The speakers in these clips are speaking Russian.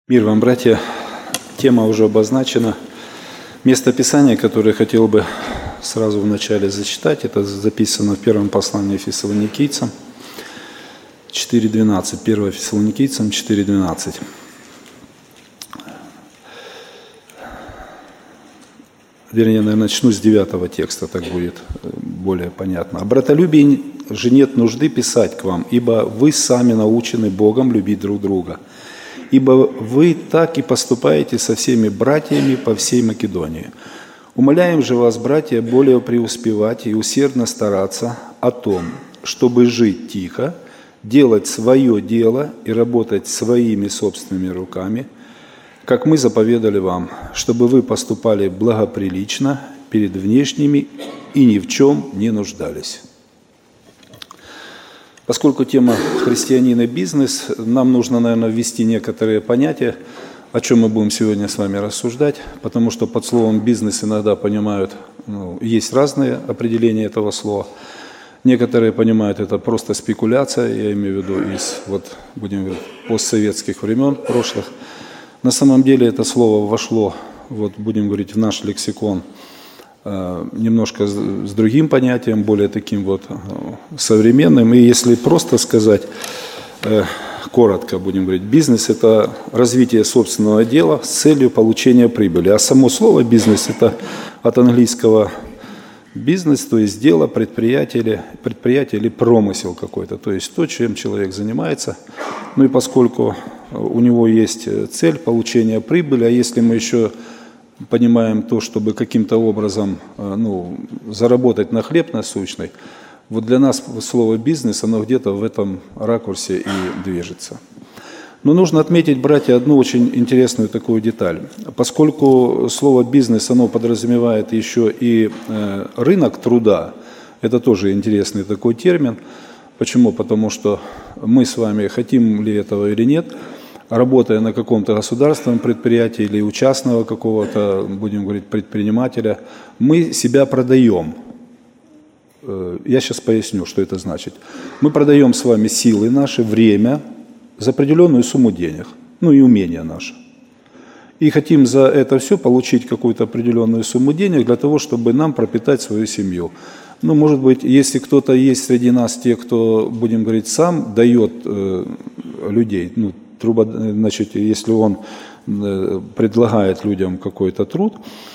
Мир вам, братья. Тема уже обозначена. Место Писания, которое я хотел бы сразу вначале зачитать, это записано в первом послании Фессалоникийцам 4:12. 1 Фессалоникийцам 4:12. Вернее, наверное, начну с 9 текста, так будет более понятно. «О братолюбии же нет нужды писать к вам, ибо вы сами научены Богом любить друг друга. Ибо вы так и поступаете со всеми братьями по всей Македонии. Умоляем же вас, братья, более преуспевать и усердно стараться о том, чтобы жить тихо, делать свое дело и работать своими собственными руками, как мы заповедали вам, чтобы вы поступали благоприлично перед внешними и ни в чем не нуждались». Поскольку тема «Христианин и бизнес», нам нужно, наверное, ввести некоторые понятия, о чем мы будем сегодня с вами рассуждать, потому что под словом «бизнес» иногда понимают, есть разные определения этого слова. Некоторые понимают это просто спекуляция, я имею в виду из, будем говорить, постсоветских времен прошлых. На самом деле это слово вошло, будем говорить, в наш лексикон немножко с другим понятием, более таким современным. И если просто сказать, коротко будем говорить, бизнес – это развитие собственного дела с целью получения прибыли. А само слово «бизнес» – это от английского «бизнес», то есть дело, предприятие или промысел какой-то, то есть то, чем человек занимается. Ну и поскольку у него есть цель получения прибыли, а если мы еще понимаем то, чтобы каким-то образом заработать на хлеб насущный, для нас слово «бизнес», оно где-то в этом ракурсе и движется. Но нужно отметить, братья, одну очень интересную такую деталь. Поскольку слово «бизнес», оно подразумевает еще и рынок труда, это тоже интересный такой термин. Почему? Потому что мы с вами, хотим ли этого или нет, работая на каком-то государственном предприятии или у частного какого-то, будем говорить, предпринимателя, мы себя продаем. Я сейчас поясню, что это значит. Мы продаем с вами силы наши, время за определенную сумму денег, и умения наши. И хотим за это все получить какую-то определенную сумму денег для того, чтобы нам пропитать свою семью. Может быть, если кто-то есть среди нас, те, кто, будем говорить, сам дает людей, если он предлагает людям какой-то труд,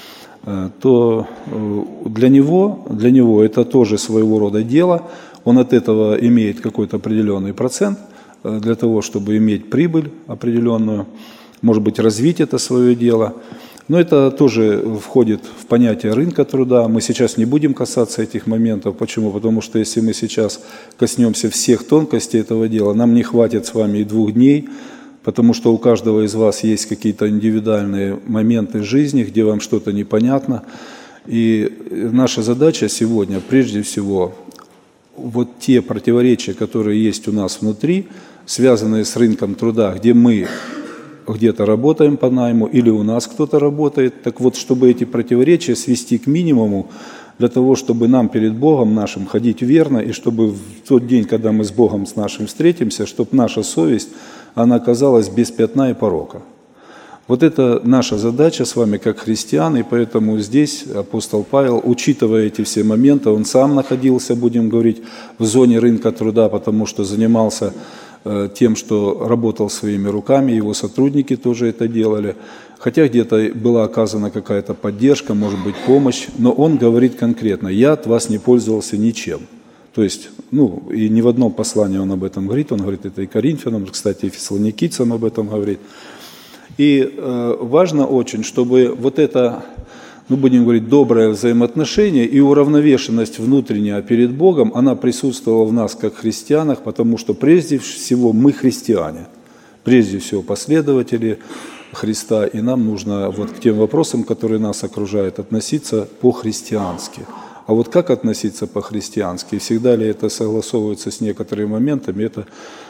то для него это тоже своего рода дело. Он от этого имеет какой-то определенный процент для того, чтобы иметь прибыль определенную, может быть, развить это свое дело. Но это тоже входит в понятие рынка труда. Мы сейчас не будем касаться этих моментов. Почему? Потому что если мы сейчас коснемся всех тонкостей этого дела, нам не хватит с вами и 2 дней, потому что у каждого из вас есть какие-то индивидуальные моменты жизни, где вам что-то непонятно. И наша задача сегодня, прежде всего, те противоречия, которые есть у нас внутри, связанные с рынком труда, где мы где-то работаем по найму или у нас кто-то работает, чтобы эти противоречия свести к минимуму, для того, чтобы нам перед Богом нашим ходить верно, и чтобы в тот день, когда мы с Богом с нашим встретимся, чтобы наша совесть, она оказалась без пятна и порока. Это наша задача с вами как христиан, и поэтому здесь апостол Павел, учитывая эти все моменты, он сам находился, будем говорить, в зоне рынка труда, потому что занимался тем, что работал своими руками, его сотрудники тоже это делали. Хотя где-то была оказана какая-то поддержка, может быть, помощь, но он говорит конкретно: «Я от вас не пользовался ничем». То есть, и ни в одном послании он об этом говорит, он говорит это и Коринфянам, кстати, и Фессалоникийцам об этом говорит. И важно очень, чтобы это, будем говорить, доброе взаимоотношение и уравновешенность внутренняя перед Богом, она присутствовала в нас как христианах, потому что прежде всего мы христиане, прежде всего последователи Христа, и нам нужно к тем вопросам, которые нас окружают, относиться по-христиански. А как относиться по-христиански? И всегда ли это согласовывается с некоторыми моментами? Это,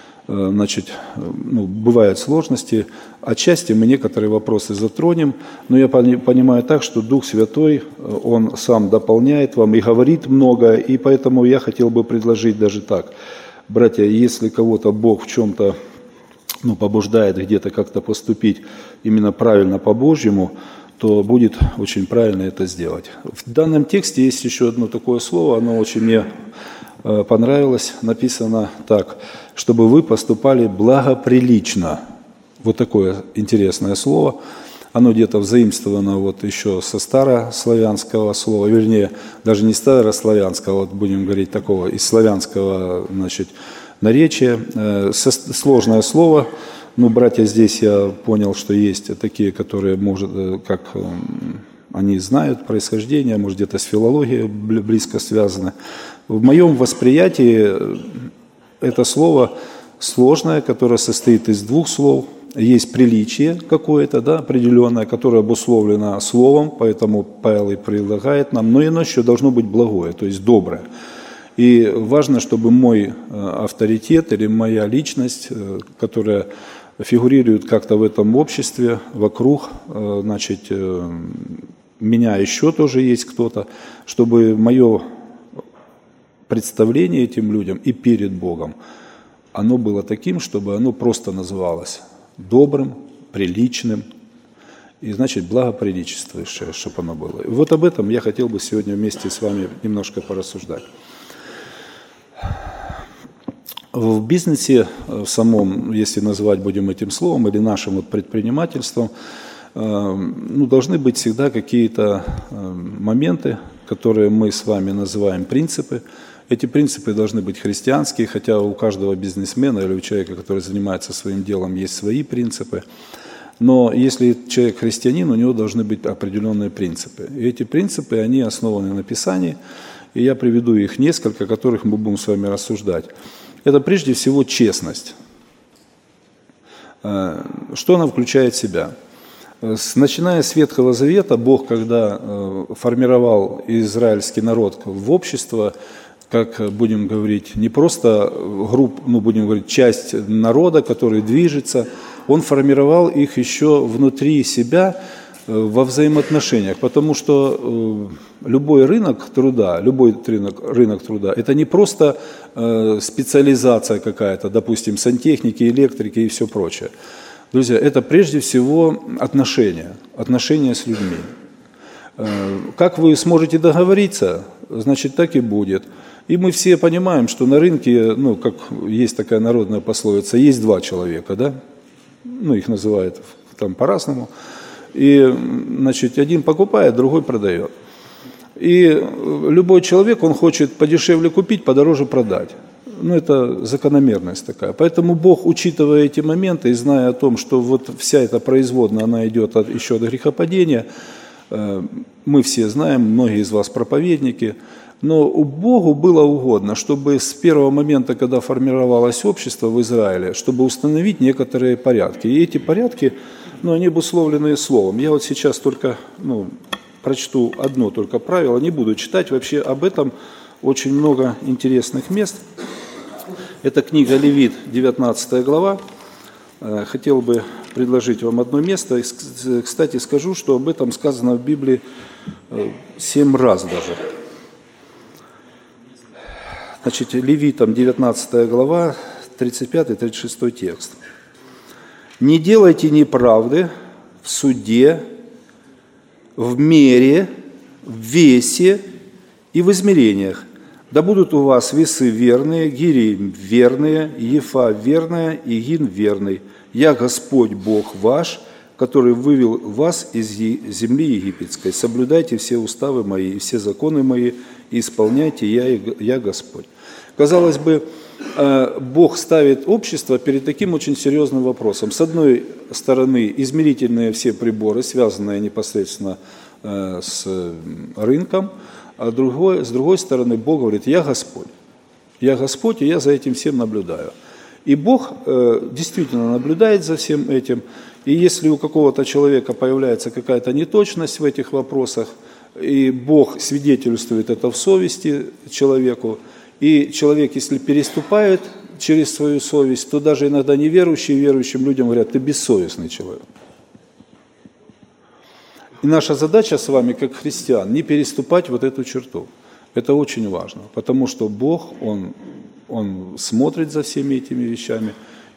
бывают сложности. Отчасти мы некоторые вопросы затронем, но я понимаю так, что Дух Святой, Он сам дополняет вам и говорит много, и поэтому я хотел бы предложить даже так. Братья, если кого-то Бог в чем-то побуждает где-то как-то поступить именно правильно по-божьему, то будет очень правильно это сделать. В данном тексте есть еще одно такое слово, оно очень мне понравилось, написано так: чтобы вы поступали благоприлично. Вот такое интересное слово. Оно где-то взаимствовано вот еще со старославянского слова, вернее, даже не старославянского, вот будем говорить такого, из славянского, наречия. Сложное слово. Братья, здесь я понял, что есть такие, которые, они знают происхождение, может, где-то с филологией близко связаны. В моем восприятии это слово сложное, которое состоит из двух слов. Есть приличие какое-то, определенное, которое обусловлено словом, поэтому Павел и предлагает нам, но оно еще должно быть благое, то есть доброе. И важно, чтобы мой авторитет или моя личность, которая фигурирует как-то в этом обществе, вокруг, меня еще тоже есть кто-то, чтобы мое представление этим людям и перед Богом, оно было таким, чтобы оно просто называлось добрым, приличным, и значит благоприличествующее, чтобы оно было. И вот об этом я хотел бы сегодня вместе с вами немножко порассуждать. В бизнесе в самом, если называть будем этим словом, или нашим предпринимательством, должны быть всегда какие-то моменты, которые мы с вами называем принципы. Эти принципы должны быть христианские, хотя у каждого бизнесмена или у человека, который занимается своим делом, есть свои принципы. Но если человек христианин, у него должны быть определенные принципы. И эти принципы, они основаны на Писании, и я приведу их несколько, о которых мы будем с вами рассуждать. Это прежде всего честность. Что она включает в себя? Начиная с Ветхого Завета, Бог, когда формировал израильский народ в общество, как будем говорить, не просто часть народа, который движется, Он формировал их еще внутри себя во взаимоотношениях, потому что любой рынок труда, это не просто специализация какая-то, допустим, сантехники, электрики и все прочее. Друзья, это прежде всего отношения с людьми. Как вы сможете договориться, значит, так и будет. И мы все понимаем, что на рынке, как есть такая народная пословица, есть два человека, да? Их называют там по-разному. И, один покупает, другой продает. И любой человек, он хочет подешевле купить, подороже продать. Это закономерность такая. Поэтому Бог, учитывая эти моменты и зная о том, что вот вся эта производная, она идет еще от грехопадения, мы все знаем, многие из вас проповедники, но у Богу было угодно, чтобы с первого момента, когда формировалось общество в Израиле, чтобы установить некоторые порядки. И эти порядки, они обусловлены словом. Я вот сейчас только прочту одно только правило, не буду читать, вообще об этом очень много интересных мест. Это книга Левит, 19 глава. Хотел бы предложить вам одно место. Кстати, скажу, что об этом сказано в Библии 7 раз даже. Левитам, 19 глава, 35-36 текст. «Не делайте неправды в суде, в мере, в весе и в измерениях. Да будут у вас весы верные, гири верные, ефа верная и гин верный. Я Господь Бог ваш, который вывел вас из земли египетской. Соблюдайте все уставы мои и все законы мои, и исполняйте, я Господь». Казалось бы, Бог ставит общество перед таким очень серьезным вопросом. С одной стороны, измерительные все приборы, связанные непосредственно с рынком, а с другой стороны, Бог говорит: «Я Господь. Я Господь, и я за этим всем наблюдаю». И Бог действительно наблюдает за всем этим. И если у какого-то человека появляется какая-то неточность в этих вопросах, и Бог свидетельствует это в совести человеку, и человек, если переступает через свою совесть, то даже иногда неверующие верующим людям говорят: «Ты бессовестный человек». И наша задача с вами, как христиан, не переступать вот эту черту. Это очень важно, потому что Бог, Он смотрит за всеми этими вещами,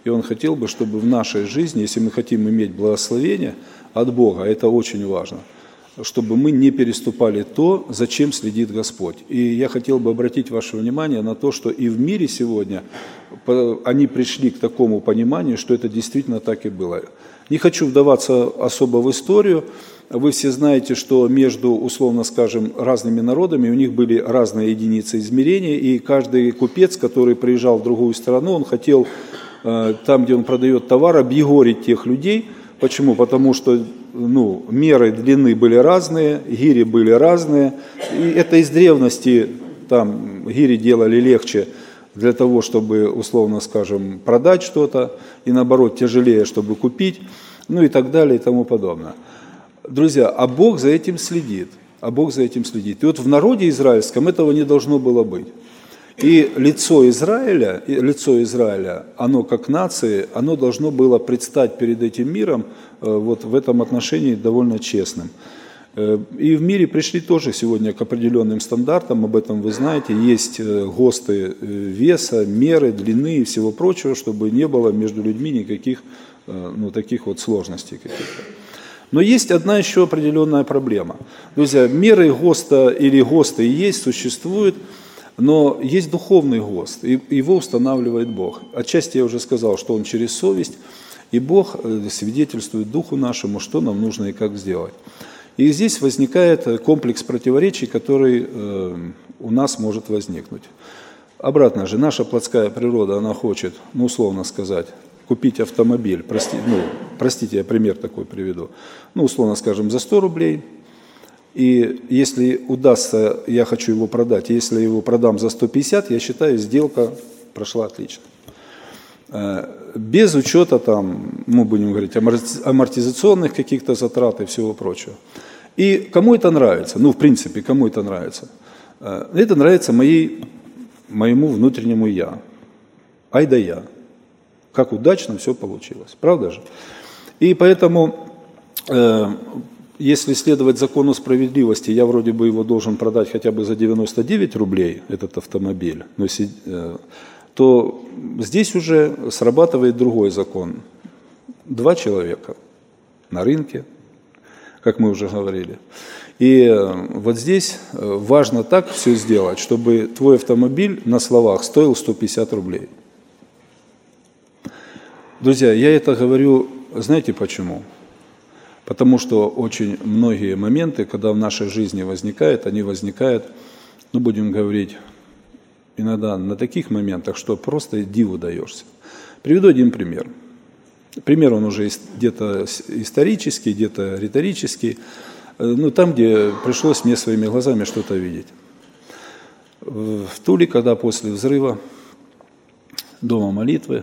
И Он хотел бы, чтобы в нашей жизни, если мы хотим иметь благословение от Бога, это очень важно, чтобы мы не переступали то, за чем следит Господь. И я хотел бы обратить ваше внимание на то, что и в мире сегодня они пришли к такому пониманию, что это действительно так и было. Не хочу вдаваться особо в историю. Вы все знаете, что между, условно скажем, разными народами у них были разные единицы измерения, и каждый купец, который приезжал в другую страну, он хотел там, где он продает товар, объегорить тех людей. Почему? Потому что меры длины были разные, гири были разные. И это из древности там гири делали легче для того, чтобы, условно скажем, продать что-то, и наоборот тяжелее, чтобы купить, и так далее и тому подобное. Друзья, а Бог за этим следит. И вот в народе израильском этого не должно было быть. И лицо Израиля, оно как нации, оно должно было предстать перед этим миром вот в этом отношении довольно честным. И в мире пришли тоже сегодня к определенным стандартам, об этом вы знаете, есть ГОСТы веса, меры, длины и всего прочего, чтобы не было между людьми никаких таких вот сложностей каких-то. Но есть одна еще определенная проблема. Друзья, меры ГОСТа или ГОСТы есть, существуют, но есть духовный ГОСТ, и его устанавливает Бог. Отчасти я уже сказал, что он через совесть, и Бог свидетельствует Духу нашему, что нам нужно и как сделать. И здесь возникает комплекс противоречий, который у нас может возникнуть. Обратно же, наша плотская природа, она хочет, условно сказать, купить автомобиль, простите, я пример такой приведу, условно скажем, за 100 рублей, и если удастся, я хочу его продать, если я его продам за 150, я считаю, сделка прошла отлично. Без учета будем говорить, амортизационных каких-то затрат и всего прочего. И кому это нравится? В принципе, кому это нравится? Это нравится моему внутреннему я. Ай да я. Как удачно все получилось. Правда же? И поэтому, если следовать закону справедливости, я вроде бы его должен продать хотя бы за 99 рублей, этот автомобиль, то здесь уже срабатывает другой закон. 2 человека на рынке, как мы уже говорили. И вот здесь важно так все сделать, чтобы твой автомобиль на словах стоил 150 рублей. Друзья, я это говорю, знаете почему? Потому что очень многие моменты, когда в нашей жизни они возникают, будем говорить, иногда на таких моментах, что просто диву даешься. Приведу один пример. Пример он уже где-то исторический, где-то риторический, там, где пришлось мне своими глазами что-то видеть. В Туле, когда после взрыва дома молитвы,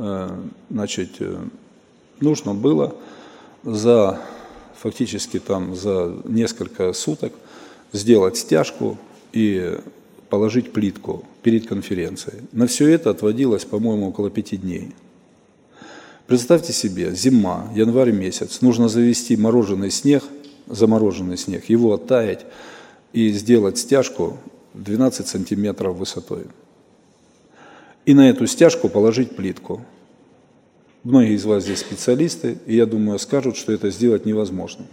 нужно было фактически за несколько суток сделать стяжку и положить плитку перед конференцией. На все это отводилось, по-моему, около 5 дней. Представьте себе, зима, январь месяц, нужно завести замороженный снег, его оттаять и сделать стяжку 12 сантиметров высотой. И на эту стяжку положить плитку. Многие из вас здесь специалисты, и я думаю, скажут, что это сделать невозможно.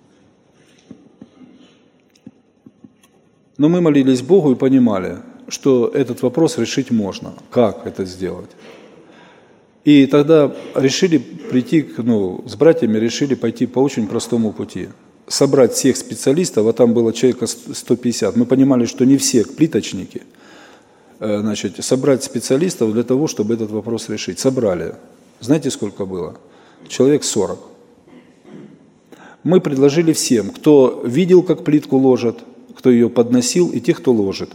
Но мы молились Богу и понимали, что этот вопрос решить можно. Как это сделать? И тогда решили с братьями решили пойти по очень простому пути. Собрать всех специалистов, а там было человека 150. Мы понимали, что не все плиточники. Собрать специалистов для того, чтобы этот вопрос решить. Собрали. Знаете, сколько было? Человек 40. Мы предложили всем, кто видел, как плитку ложат, кто ее подносил, и тех, кто ложит.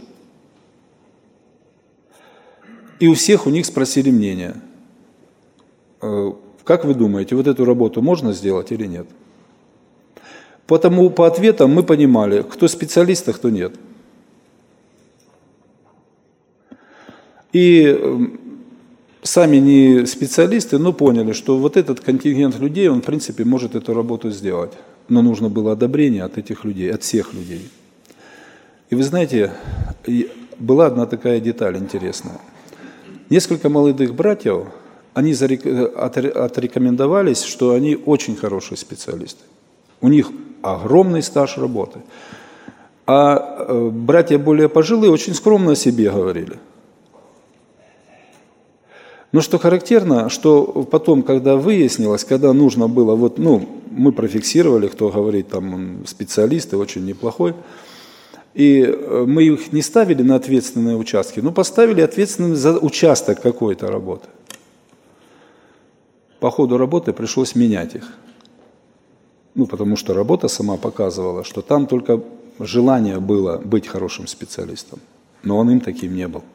И у всех у них спросили мнение. Как вы думаете, вот эту работу можно сделать или нет? Потому по ответам мы понимали, кто специалист, а кто нет. И сами не специалисты, но поняли, что вот этот контингент людей, он в принципе может эту работу сделать. Но нужно было одобрение от этих людей, от всех людей. И вы знаете, была одна такая деталь интересная. Несколько молодых братьев, они отрекомендовались, что они очень хорошие специалисты. У них огромный стаж работы. А братья более пожилые очень скромно о себе говорили. Но что характерно, что потом, когда выяснилось, когда нужно было, мы профиксировали, кто говорит, там он специалист и очень неплохой, и мы их не ставили на ответственные участки, но поставили ответственным за участок какой-то работы. По ходу работы пришлось менять их. Потому что работа сама показывала, что там только желание было быть хорошим специалистом, но он им таким не был.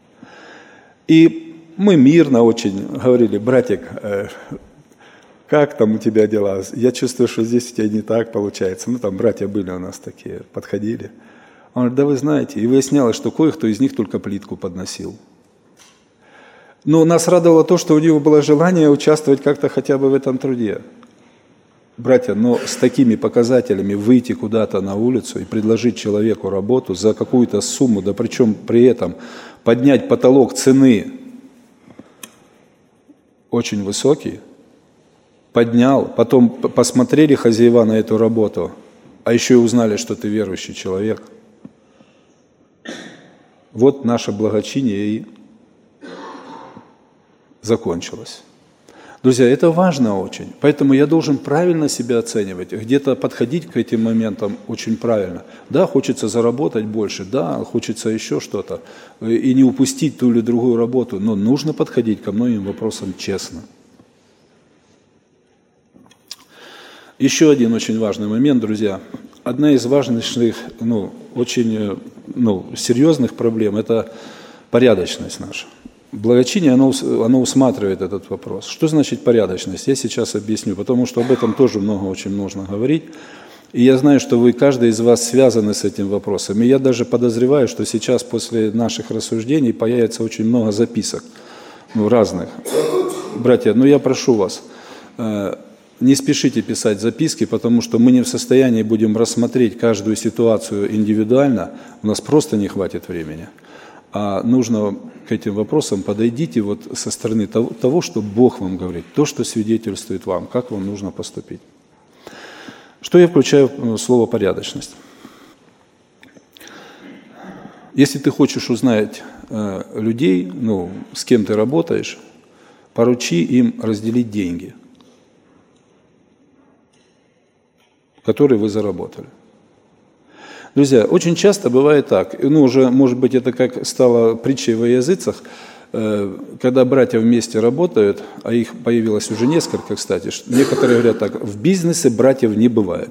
И мы мирно очень говорили: братик, как там у тебя дела? Я чувствую, что здесь у тебя не так получается. Братья были у нас такие, подходили. Он говорит: да вы знаете, и выяснялось, что кое-кто из них только плитку подносил. Но нас радовало то, что у него было желание участвовать как-то хотя бы в этом труде. Братья, но с такими показателями выйти куда-то на улицу и предложить человеку работу за какую-то сумму, да причем при этом поднять потолок цены очень высокий, поднял, потом посмотрели хозяева на эту работу, а еще и узнали, что ты верующий человек. Вот наше благочиние и закончилось. Друзья, это важно очень, поэтому я должен правильно себя оценивать, где-то подходить к этим моментам очень правильно. Да, хочется заработать больше, да, хочется еще что-то, и не упустить ту или другую работу, но нужно подходить ко многим вопросам честно. Еще один очень важный момент, друзья. Одна из важнейших, очень серьезных проблем – это порядочность наша. Благочиние, оно усматривает этот вопрос. Что значит порядочность? Я сейчас объясню, потому что об этом тоже очень нужно говорить. И я знаю, что каждый из вас связаны с этим вопросом. И я даже подозреваю, что сейчас после наших рассуждений появится очень много записок, разных. Братья, я прошу вас, не спешите писать записки, потому что мы не в состоянии будем рассмотреть каждую ситуацию индивидуально, у нас просто не хватит времени. А нужно к этим вопросам подойдите со стороны того, что Бог вам говорит, то, что свидетельствует вам, как вам нужно поступить. Что я включаю в слово «порядочность»? Если ты хочешь узнать людей, с кем ты работаешь, поручи им разделить деньги, которые вы заработали. Друзья, очень часто бывает так, уже, может быть, это как стало притчей во языцах, когда братья вместе работают, а их появилось уже несколько, кстати, некоторые говорят так: в бизнесе братьев не бывает.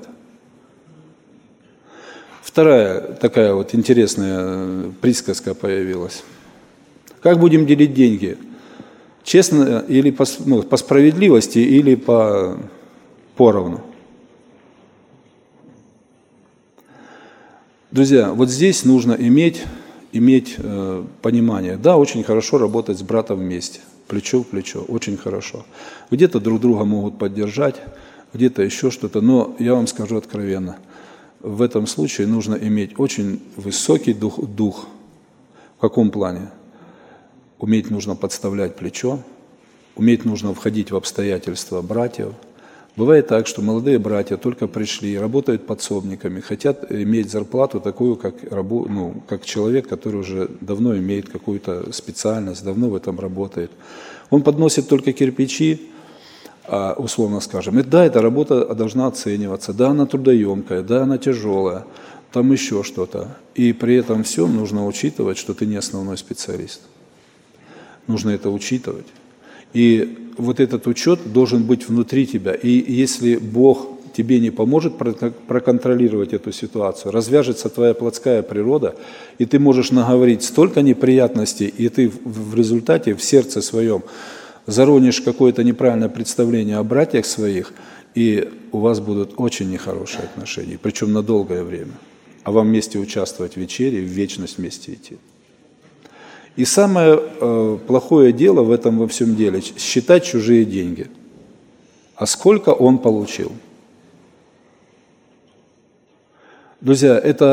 Вторая такая интересная присказка появилась. Как будем делить деньги? Честно или по справедливости, или поровну? Друзья, здесь нужно иметь понимание. Да, очень хорошо работать с братом вместе, плечо в плечо, очень хорошо. Где-то друг друга могут поддержать, где-то еще что-то, но я вам скажу откровенно, в этом случае нужно иметь очень высокий дух. В каком плане? Уметь нужно подставлять плечо, уметь нужно входить в обстоятельства братьев. Бывает так, что молодые братья только пришли, работают подсобниками, хотят иметь зарплату такую, как человек, который уже давно имеет какую-то специальность, давно в этом работает. Он подносит только кирпичи, условно скажем. И да, эта работа должна оцениваться, да, она трудоемкая, да, она тяжелая, там еще что-то. И при этом всем нужно учитывать, что ты не основной специалист. Нужно это учитывать. И этот учет должен быть внутри тебя. И если Бог тебе не поможет проконтролировать эту ситуацию, развяжется твоя плотская природа, и ты можешь наговорить столько неприятностей, и ты в результате в сердце своем заронишь какое-то неправильное представление о братьях своих, и у вас будут очень нехорошие отношения, причем на долгое время. А вам вместе участвовать в вечере, в вечность вместе идти. И самое плохое дело в этом во всем деле – считать чужие деньги. А сколько он получил? Друзья, это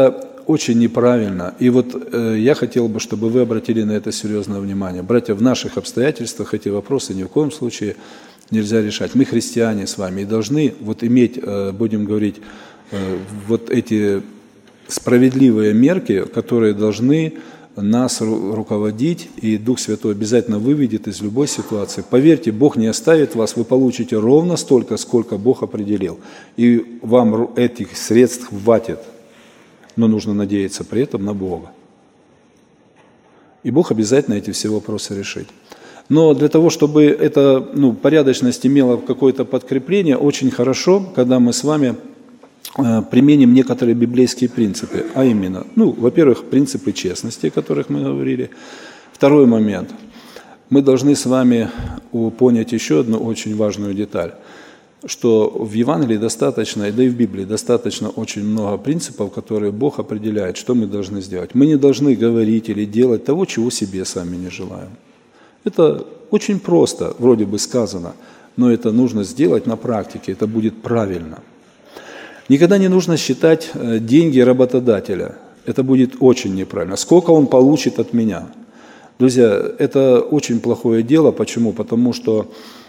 очень неправильно. И вот я хотел бы, чтобы вы обратили на это серьезное внимание. Братья, в наших обстоятельствах эти вопросы ни в коем случае нельзя решать. Мы христиане с вами и должны вот иметь, будем говорить, вот эти справедливые мерки, которые должны нас руководить, и Дух Святой обязательно выведет из любой ситуации. Поверьте, Бог не оставит вас, вы получите ровно столько, сколько Бог определил. И вам этих средств хватит, но нужно надеяться при этом на Бога. И Бог обязательно эти все вопросы решит. Но для того, чтобы эта порядочность имела какое-то подкрепление, очень хорошо, когда мы с вами применим некоторые библейские принципы, а именно, во-первых, принципы честности, о которых мы говорили. Второй момент. Мы должны с вами понять еще одну очень важную деталь, что в Евангелии достаточно, да и в Библии достаточно очень много принципов, которые Бог определяет, что мы должны сделать. Мы не должны говорить или делать того, чего себе сами не желаем. Это очень просто, вроде бы сказано, но это нужно сделать на практике, это будет правильно. Никогда не нужно считать деньги работодателя. Это будет очень неправильно. Сколько он получит от меня? Друзья, это очень плохое дело. Почему? Потому что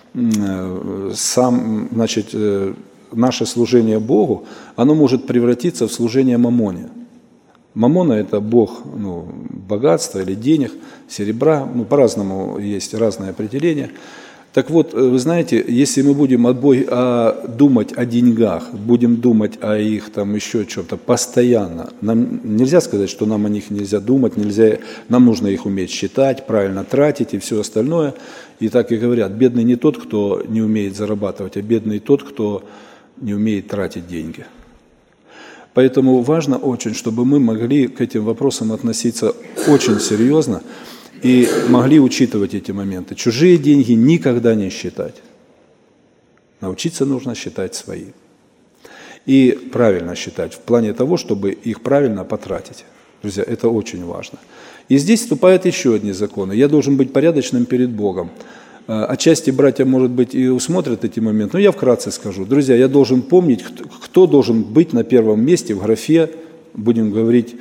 наше служение Богу, оно может превратиться в служение мамоне. Мамона – это бог богатства или денег, серебра. По-разному есть разные определения. Так вот, вы знаете, если мы будем думать о деньгах, будем думать о их еще чем-то постоянно, нам нельзя сказать, что нам о них нельзя думать, нам нужно их уметь считать, правильно тратить и все остальное. И так и говорят, бедный не тот, кто не умеет зарабатывать, а бедный тот, кто не умеет тратить деньги. Поэтому важно очень, чтобы мы могли к этим вопросам относиться очень серьезно, и могли учитывать эти моменты. Чужие деньги никогда не считать. Научиться нужно считать свои. И правильно считать, в плане того, чтобы их правильно потратить. Друзья, это очень важно. И здесь вступают еще одни законы. Я должен быть порядочным перед Богом. Отчасти братья, может быть, и усмотрят эти моменты, но я вкратце скажу. Друзья, я должен помнить, кто должен быть на первом месте в графе, будем говорить,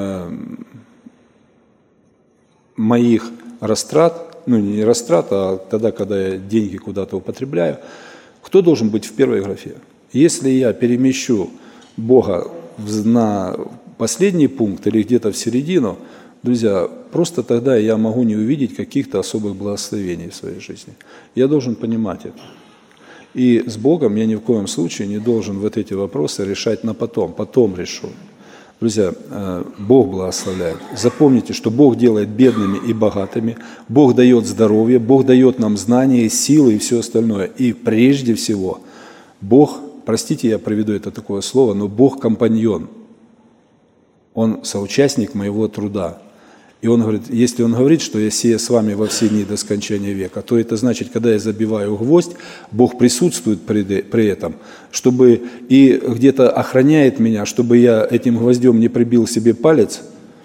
моих растрат, не растрат, а тогда, когда я деньги куда-то употребляю, кто должен быть в первой графе? Если я перемещу Бога на последний пункт или где-то в середину, друзья, просто тогда я могу не увидеть каких-то особых благословений в своей жизни. Я должен понимать это. И с Богом я ни в коем случае не должен вот эти вопросы решать потом решу. Друзья, Бог благословляет. Запомните, что Бог делает бедными и богатыми, Бог дает здоровье, Бог дает нам знания, силы и все остальное. И прежде всего, Бог, простите, я приведу это такое слово, но Бог компаньон. Он соучастник моего труда. И Он говорит, если Он говорит, что я сею с вами во все дни до скончания века, то это значит, когда я забиваю гвоздь, Бог присутствует при этом, чтобы и где-то охраняет меня, чтобы я этим гвоздем не прибил себе палец.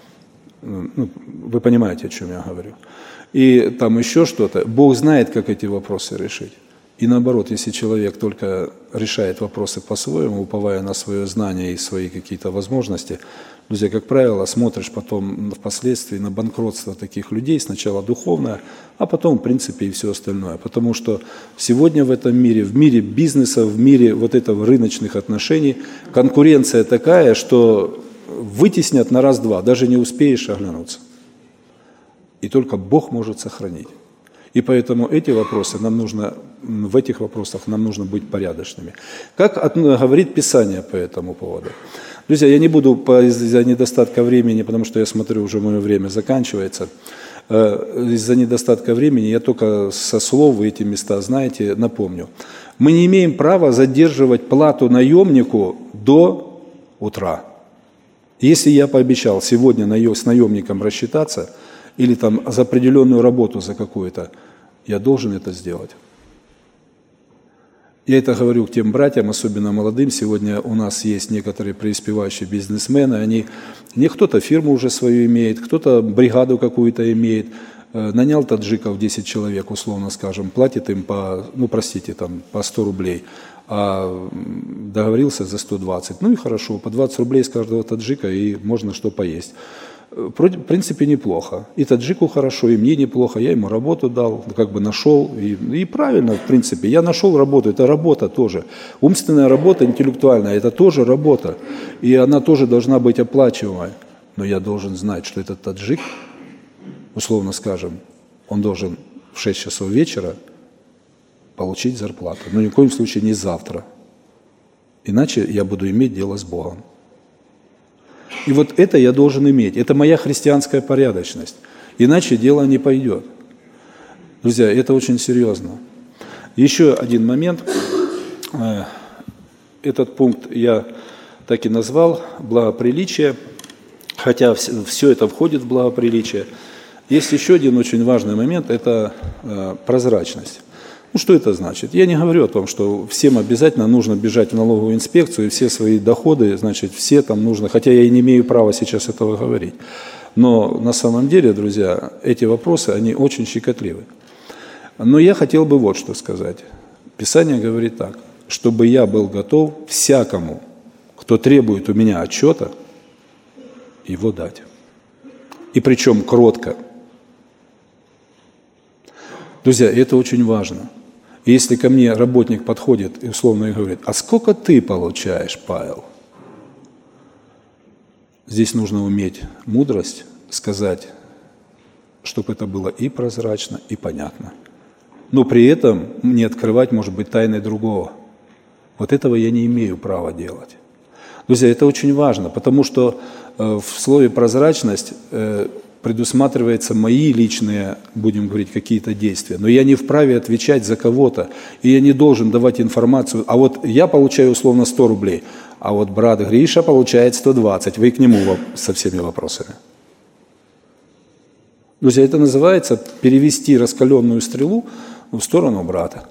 Вы понимаете, о чем я говорю. И там еще что-то. Бог знает, как эти вопросы решить. И наоборот, если человек только решает вопросы по-своему, уповая на свое знание и свои какие-то возможности, друзья, как правило, смотришь потом впоследствии на банкротство таких людей, сначала духовное, а потом, в принципе, и все остальное. Потому что сегодня в этом мире, в мире бизнеса, в мире вот этого рыночных отношений, конкуренция такая, что вытеснят на раз-два, даже не успеешь оглянуться. И только Бог может сохранить. И поэтому в этих вопросах нам нужно быть порядочными. Как говорит Писание по этому поводу? Друзья, я не буду из-за недостатка времени, потому что я смотрю, уже мое время заканчивается. Из-за недостатка времени я только со слов вы эти места знаете, напомню. Мы не имеем права задерживать плату наемнику до утра. Если я пообещал сегодня с наемником рассчитаться, или там за определенную работу за какую-то, я должен это сделать. Я это говорю к тем братьям, особенно молодым. Сегодня у нас есть некоторые преуспевающие бизнесмены. Не кто-то фирму уже свою имеет, кто-то бригаду какую-то имеет. нанял таджиков 10 человек, условно скажем, платит им по 100 рублей, а договорился за 120. Ну и хорошо, по 20 рублей с каждого таджика, и можно что поесть. В принципе, неплохо. И таджику хорошо, и мне неплохо. Я ему работу дал, нашел. И правильно, в принципе. Я нашел работу, это работа тоже. Умственная работа, интеллектуальная, это тоже работа. И она тоже должна быть оплачиваемой. Но я должен знать, что этот таджик, условно скажем, он должен в 6 часов вечера получить зарплату. Но ни в коем случае не завтра. Иначе я буду иметь дело с Богом. И вот это я должен иметь. Это моя христианская порядочность. Иначе дело не пойдет. Друзья, это очень серьезно. Еще один момент. Этот пункт я так и назвал благоприличие, хотя все это входит в благоприличие. Есть еще один очень важный момент – это прозрачность. Что это значит? Я не говорю о том, что всем обязательно нужно бежать в налоговую инспекцию и все свои доходы, все там нужно, хотя я и не имею права сейчас этого говорить. Но на самом деле, друзья, эти вопросы, они очень щекотливы. Но я хотел бы вот что сказать. Писание говорит так, чтобы я был готов всякому, кто требует у меня отчета, его дать. И причем кротко. Друзья, это очень важно. И если ко мне работник подходит и условно и говорит, а сколько ты получаешь, Павел? Здесь нужно уметь мудрость сказать, чтобы это было и прозрачно, и понятно. Но при этом не открывать, может быть, тайны другого. Вот этого я не имею права делать. Друзья, это очень важно, потому что в слове «прозрачность» предусматриваются мои личные, будем говорить, какие-то действия. Но я не вправе отвечать за кого-то, и я не должен давать информацию. А вот я получаю условно 100 рублей, а вот брат Гриша получает 120. Вы к нему со всеми вопросами. Друзья, это называется перевести раскаленную стрелу в сторону брата.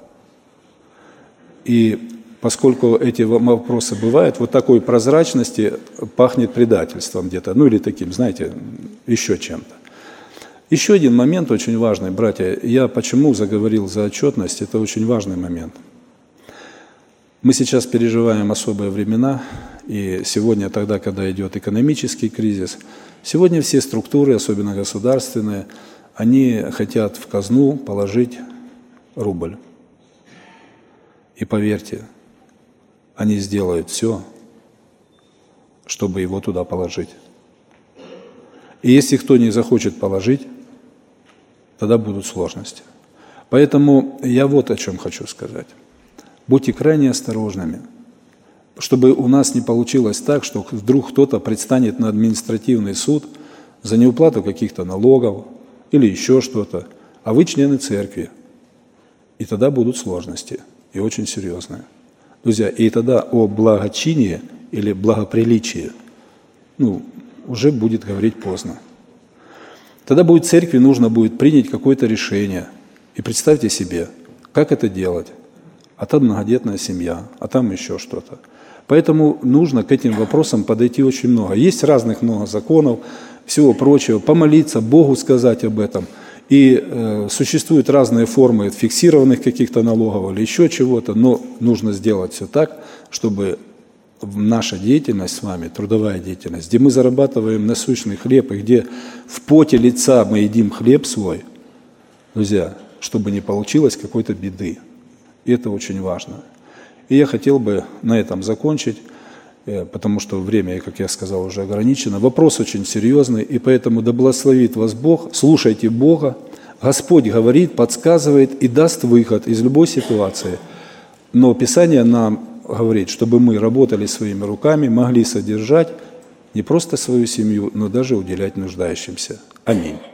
И поскольку эти вопросы бывают, вот такой прозрачности пахнет предательством где-то, или таким, знаете, еще чем-то. Еще один момент очень важный, братья. Я почему заговорил за отчетность, это очень важный момент. Мы сейчас переживаем особые времена, и сегодня, тогда, когда идет экономический кризис, сегодня все структуры, особенно государственные, они хотят в казну положить рубль. И поверьте, они сделают все, чтобы его туда положить. И если кто не захочет положить, тогда будут сложности. Поэтому я вот о чем хочу сказать. Будьте крайне осторожными, чтобы у нас не получилось так, что вдруг кто-то предстанет на административный суд за неуплату каких-то налогов или еще что-то, а вы члены церкви. И тогда будут сложности, и очень серьезные. Друзья, и тогда о благочинии или благоприличии, уже будет говорить поздно. Тогда будет церкви, нужно будет принять какое-то решение. И представьте себе, как это делать. А там многодетная семья, а там еще что-то. Поэтому нужно к этим вопросам подойти очень много. Есть разных много законов, всего прочего. Помолиться, Богу сказать об этом. И существуют разные формы фиксированных каких-то налогов или еще чего-то, но нужно сделать все так, чтобы наша деятельность с вами, трудовая деятельность, где мы зарабатываем насущный хлеб, и где в поте лица мы едим хлеб свой, друзья, чтобы не получилось какой-то беды. И это очень важно. И я хотел бы на этом закончить, потому что время, как я сказал, уже ограничено. Вопрос очень серьезный, и поэтому да благословит вас Бог. Слушайте Бога. Господь говорит, подсказывает и даст выход из любой ситуации. Но Писание нам говорит, чтобы мы работали своими руками, могли содержать не просто свою семью, но даже уделять нуждающимся. Аминь.